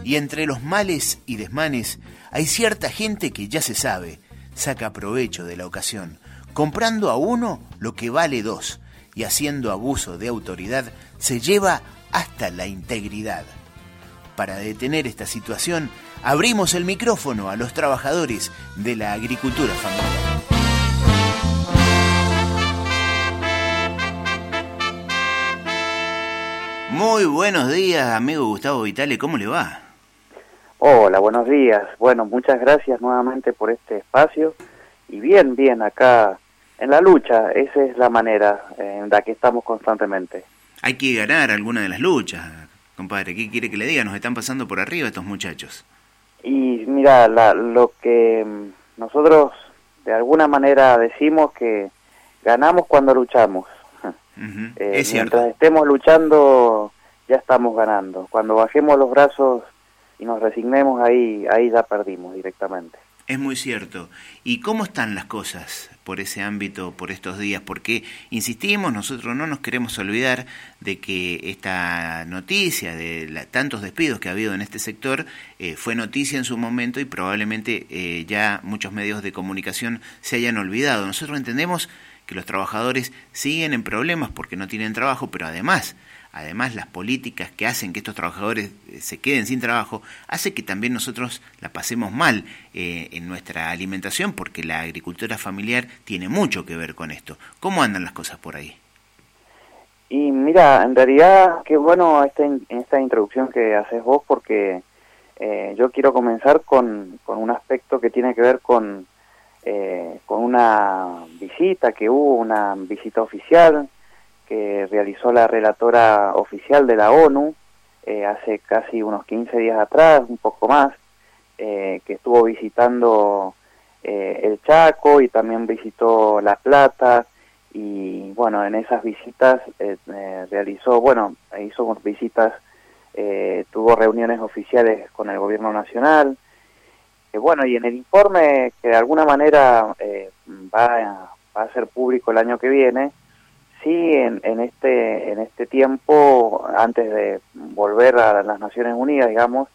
Y entre los males y desmanes hay cierta gente que ya se sabe, saca provecho de la ocasión, comprando a uno lo que vale dos, y haciendo abuso de autoridad se lleva hasta la integridad. Para detener esta situación, abrimos el micrófono a los trabajadores de la agricultura familiar. Muy buenos días, amigo Gustavo Vitale, ¿cómo le va? Hola, buenos días. Bueno, muchas gracias nuevamente por este espacio. Y bien, acá en la lucha, esa es la manera en la que estamos constantemente. Hay que ganar alguna de las luchas, compadre. ¿Qué quiere que le diga? Nos están pasando por arriba estos muchachos. Y mira, lo que nosotros de alguna manera decimos que ganamos cuando luchamos. Es cierto. Mientras estemos luchando, ya estamos ganando. Cuando bajemos los brazos y nos resignemos, ahí ya perdimos directamente. Es muy cierto. ¿Y cómo están las cosas por ese ámbito, por estos días? Porque, insistimos, nosotros no nos queremos olvidar de que esta noticia de tantos despidos que ha habido en este sector fue noticia en su momento y probablemente ya muchos medios de comunicación se hayan olvidado. Nosotros entendemos que los trabajadores siguen en problemas porque no tienen trabajo, pero además las políticas que hacen que estos trabajadores se queden sin trabajo, hace que también nosotros la pasemos mal en nuestra alimentación, porque la agricultura familiar tiene mucho que ver con esto. ¿Cómo andan las cosas por ahí? Y mira, en realidad, qué bueno esta introducción que haces vos, porque yo quiero comenzar con un aspecto que tiene que ver con una visita que hubo, una visita oficial, que realizó la relatora oficial de la ONU hace casi unos 15 días atrás, un poco más, que estuvo visitando el Chaco y también visitó La Plata, y bueno, en esas visitas hizo visitas, tuvo reuniones oficiales con el gobierno nacional, y en el informe que de alguna manera va a ser público el año que viene, sí, en este tiempo, antes de volver a las Naciones Unidas, digamos,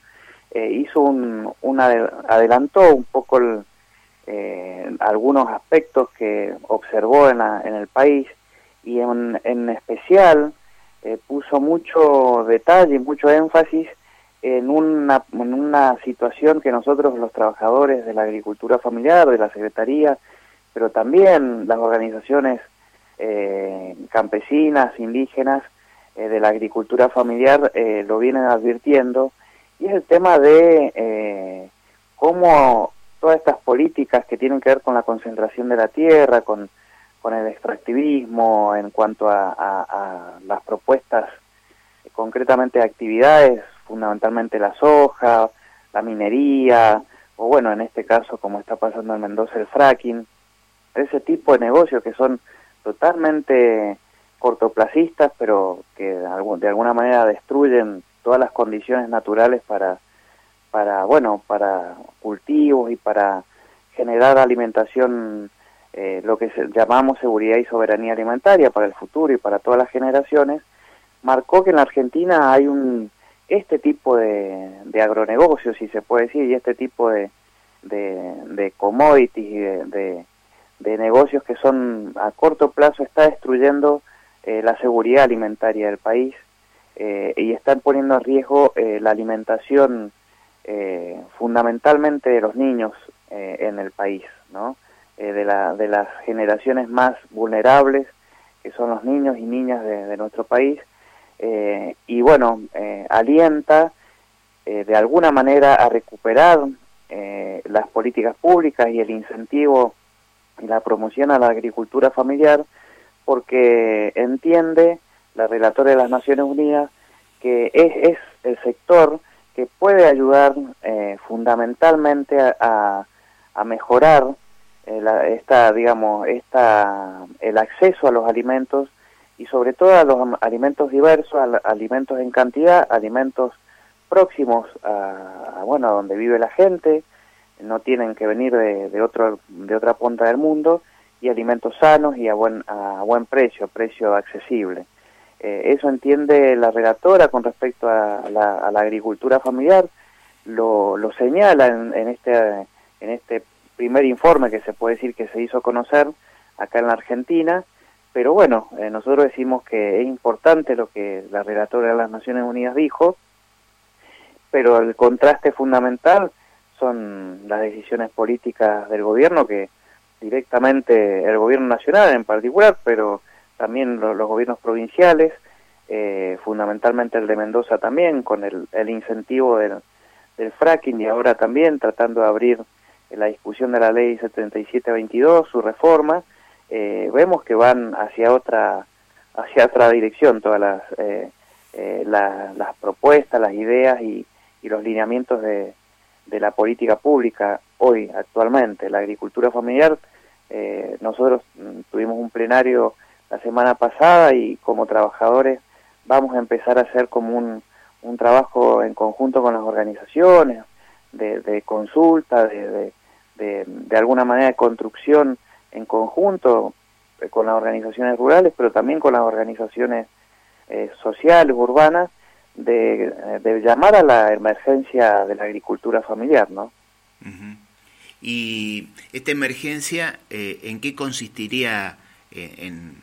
adelantó un poco algunos aspectos que observó en el país, y en especial puso mucho detalle, mucho énfasis en una situación que nosotros, los trabajadores de la agricultura familiar, de la Secretaría, pero también las organizaciones campesinas, indígenas, de la agricultura familiar, lo vienen advirtiendo, y es el tema de cómo todas estas políticas que tienen que ver con la concentración de la tierra, con el extractivismo, en cuanto a las propuestas, concretamente de actividades, fundamentalmente la soja, la minería, o bueno, en este caso, como está pasando en Mendoza, el fracking, ese tipo de negocios que son totalmente cortoplacistas, pero que de alguna manera destruyen todas las condiciones naturales para cultivos y para generar alimentación, lo que llamamos seguridad y soberanía alimentaria para el futuro y para todas las generaciones, marcó que en la Argentina hay este tipo de agronegocios, si se puede decir, y este tipo de commodities y de negocios que son a corto plazo, está destruyendo la seguridad alimentaria del país, y están poniendo en riesgo la alimentación fundamentalmente de los niños en el país, ¿no? De las generaciones más vulnerables, que son los niños y niñas de nuestro país, alienta de alguna manera a recuperar las políticas públicas y el incentivo y la promoción a la agricultura familiar, porque entiende la relatora de las Naciones Unidas que es el sector que puede ayudar fundamentalmente a mejorar el acceso a los alimentos, y sobre todo a los alimentos diversos, alimentos en cantidad, alimentos próximos a donde vive la gente, no tienen que venir de otra punta del mundo, y alimentos sanos y a buen precio accesible. Eso entiende la relatora con respecto a la agricultura familiar, lo señala en este primer informe que se puede decir que se hizo conocer acá en la Argentina, pero bueno, nosotros decimos que es importante lo que la relatora de las Naciones Unidas dijo, pero el contraste fundamental son las decisiones políticas del gobierno, que directamente el gobierno nacional en particular, pero también los gobiernos provinciales, fundamentalmente el de Mendoza también, con el incentivo del fracking, y ahora también tratando de abrir la discusión de la ley 7722, su reforma. Vemos que van hacia otra dirección todas las propuestas, las ideas y los lineamientos de la política pública hoy, actualmente. La agricultura familiar, nosotros tuvimos un plenario la semana pasada y como trabajadores vamos a empezar a hacer como un trabajo en conjunto con las organizaciones, de consulta, de alguna manera de construcción en conjunto con las organizaciones rurales, pero también con las organizaciones sociales, urbanas, de llamar a la emergencia de la agricultura familiar, ¿no? Uh-huh. Y esta emergencia, ¿en qué consistiría en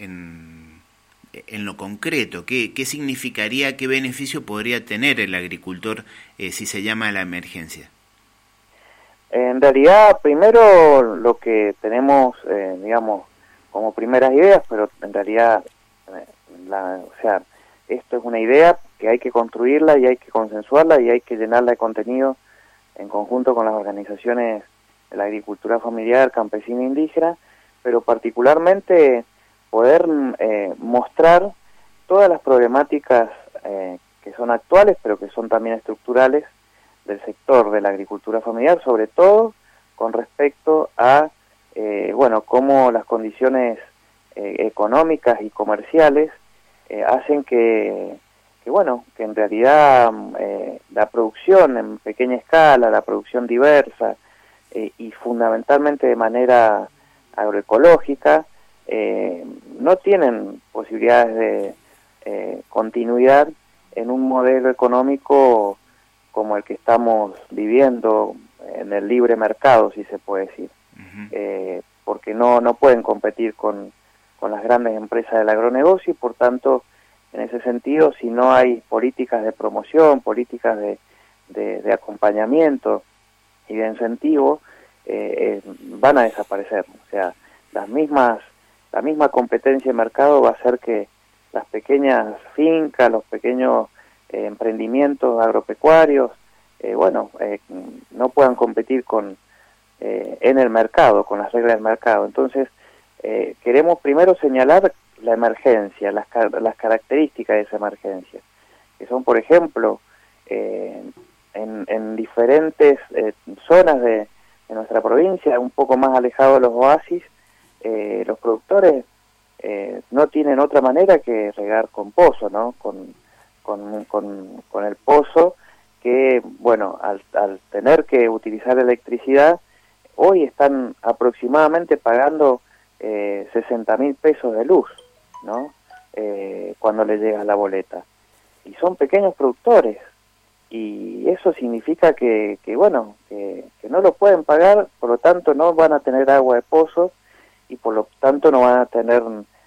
lo concreto? ¿Qué significaría, qué beneficio podría tener el agricultor si se llama a la emergencia? En realidad, primero lo que tenemos, digamos, como primeras ideas, pero en realidad, o sea, esto es una idea que hay que construirla y hay que consensuarla y hay que llenarla de contenido en conjunto con las organizaciones de la agricultura familiar, campesina e indígena, pero particularmente poder mostrar todas las problemáticas que son actuales, pero que son también estructurales del sector de la agricultura familiar, sobre todo con respecto a, bueno, cómo las condiciones económicas y comerciales hacen que en realidad la producción en pequeña escala, la producción diversa y fundamentalmente de manera agroecológica, no tienen posibilidades de continuidad en un modelo económico como el que estamos viviendo en el libre mercado, si se puede decir. Uh-huh. Porque no pueden competir con las grandes empresas del agronegocio y por tanto, en ese sentido, si no hay políticas de promoción, políticas de acompañamiento y de incentivo, van a desaparecer. O sea, la misma competencia de mercado va a hacer que las pequeñas fincas, los pequeños emprendimientos agropecuarios, no puedan competir en el mercado, con las reglas del mercado. Entonces, queremos primero señalar la emergencia, las características de esa emergencia, que son, por ejemplo, en diferentes zonas de nuestra provincia, un poco más alejado de los oasis, los productores no tienen otra manera que regar con pozo, ¿no? Con el pozo, que, bueno, al tener que utilizar electricidad, hoy están aproximadamente pagando 60.000 pesos de luz, ¿no? Cuando les llega la boleta. Y son pequeños productores, y eso significa que no lo pueden pagar, por lo tanto no van a tener agua de pozo, y por lo tanto no van a tener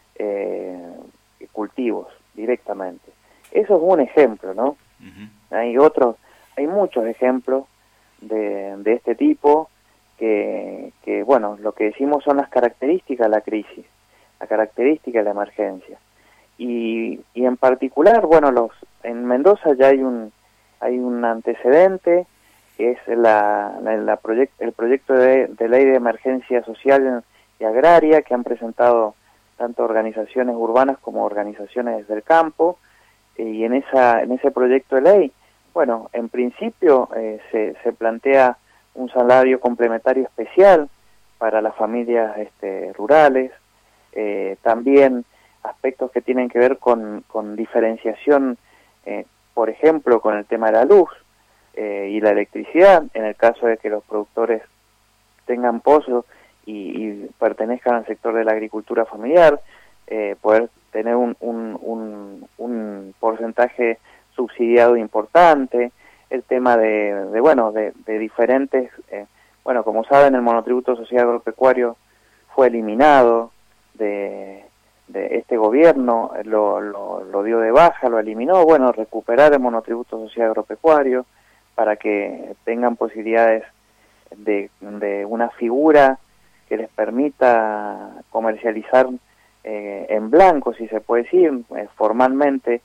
cultivos directamente. Eso es un ejemplo, ¿no? Uh-huh. Hay muchos ejemplos de este tipo que lo que decimos son las características de la crisis, la característica de la emergencia. Y en particular, en Mendoza ya hay un antecedente, que es el proyecto de ley de emergencia social y agraria que han presentado tanto organizaciones urbanas como organizaciones del campo, y en ese proyecto de ley, en principio se plantea un salario complementario especial para las familias rurales, también aspectos que tienen que ver con diferenciación, por ejemplo, con el tema de la luz y la electricidad, en el caso de que los productores tengan pozos y pertenezcan al sector de la agricultura familiar, poder tener un porcentaje subsidiado importante, el tema de diferentes, bueno, como saben, el monotributo social agropecuario fue eliminado de este gobierno, lo dio de baja, lo eliminó. Bueno, recuperar el monotributo social agropecuario para que tengan posibilidades de una figura que les permita comercializar en blanco, si se puede decir, formalmente,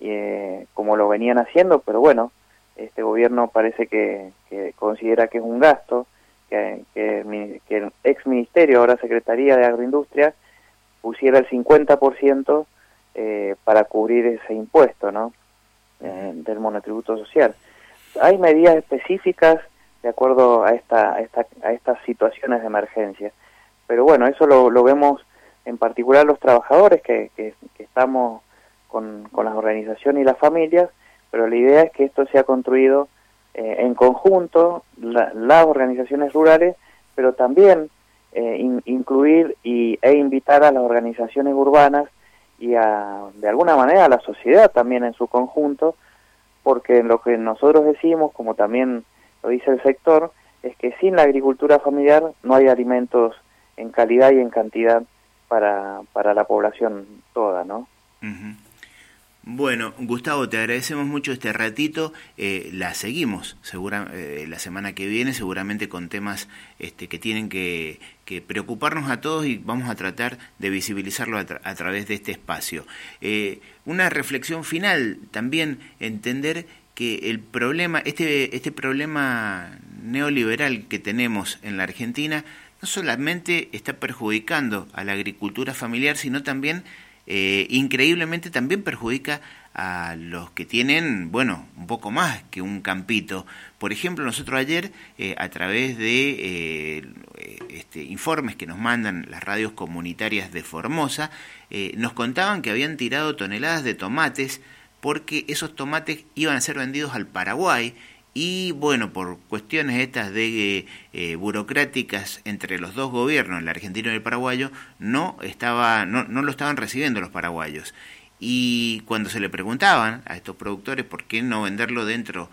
como lo venían haciendo, pero bueno, este gobierno parece que considera que es un gasto, que el ex ministerio, ahora Secretaría de Agroindustria, pusiera el 50% para cubrir ese impuesto, ¿no? Del monotributo social. Hay medidas específicas de acuerdo a estas situaciones de emergencia, pero bueno, eso lo vemos en particular los trabajadores que estamos con las organizaciones y las familias, pero la idea es que esto sea construido en conjunto, las organizaciones rurales, pero también incluir e invitar a las organizaciones urbanas y de alguna manera a la sociedad también en su conjunto, porque lo que nosotros decimos, como también lo dice el sector, es que sin la agricultura familiar no hay alimentos en calidad y en cantidad para la población toda, ¿no? Uh-huh. Bueno, Gustavo, te agradecemos mucho este ratito. La seguimos la semana que viene, seguramente con temas que tienen que preocuparnos a todos, y vamos a tratar de visibilizarlo a través de este espacio. Una reflexión final, también entender que el problema, este problema neoliberal que tenemos en la Argentina, no solamente está perjudicando a la agricultura familiar, sino también increíblemente también perjudica a los que tienen, bueno, un poco más que un campito. Por ejemplo, nosotros ayer, a través de informes que nos mandan las radios comunitarias de Formosa, nos contaban que habían tirado toneladas de tomates porque esos tomates iban a ser vendidos al Paraguay. Y bueno, por cuestiones estas de burocráticas entre los dos gobiernos, el argentino y el paraguayo, no lo estaban recibiendo los paraguayos. Y cuando se le preguntaban a estos productores por qué no venderlo dentro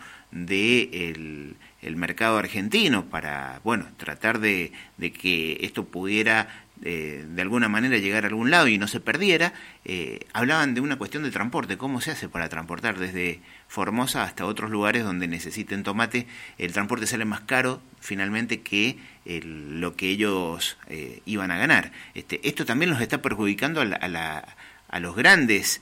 de el mercado argentino para, bueno, tratar de que esto pudiera de alguna manera llegar a algún lado y no se perdiera, hablaban de una cuestión de transporte. ¿Cómo se hace para transportar desde Formosa hasta otros lugares donde necesiten tomate? El transporte sale más caro finalmente que lo que ellos iban a ganar. Esto también los está perjudicando a los grandes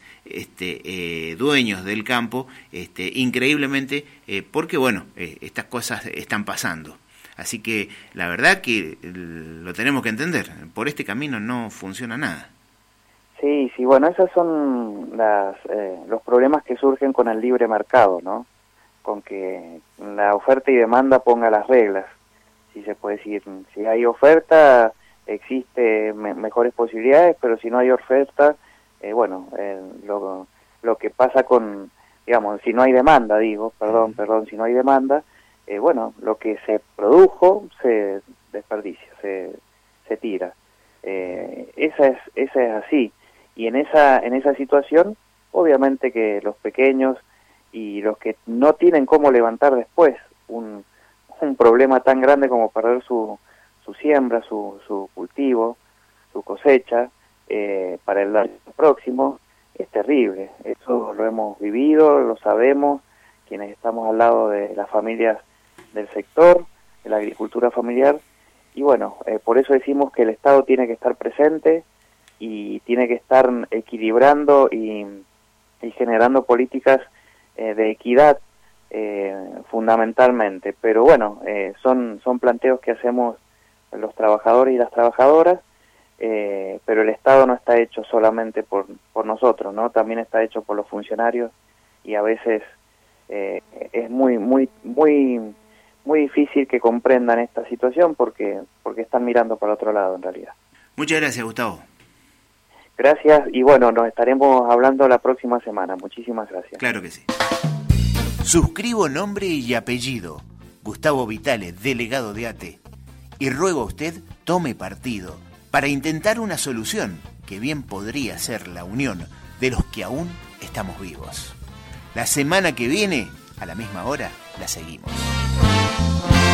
dueños del campo, increíblemente, porque bueno, estas cosas están pasando. Así que la verdad que lo tenemos que entender. Por este camino no funciona nada. Sí, bueno, esos son los problemas que surgen con el libre mercado, ¿no? Con que la oferta y demanda ponga las reglas, si se puede decir. Si hay oferta, existe mejores posibilidades, pero si no hay oferta, lo que pasa con, digamos, si no hay demanda, si no hay demanda, lo que se produjo se desperdicia, se tira. Esa es así. Y en esa situación, obviamente que los pequeños y los que no tienen cómo levantar después un problema tan grande como perder su siembra, su cultivo, su cosecha, para el año próximo, es terrible. Eso lo hemos vivido, lo sabemos, quienes estamos al lado de las familias del sector, de la agricultura familiar, y bueno, por eso decimos que el Estado tiene que estar presente y tiene que estar equilibrando y generando políticas de equidad fundamentalmente, pero bueno, son planteos que hacemos los trabajadores y las trabajadoras, pero el Estado no está hecho solamente por nosotros, ¿no? También está hecho por los funcionarios, y a veces es muy difícil que comprendan esta situación porque están mirando para otro lado en realidad. Muchas gracias, Gustavo. Gracias, y bueno, nos estaremos hablando la próxima semana. Muchísimas gracias. Claro que sí. Suscribo nombre y apellido. Gustavo Vitale, delegado de ATE. Y ruego a usted tome partido para intentar una solución que bien podría ser la unión de los que aún estamos vivos. La semana que viene a la misma hora la seguimos.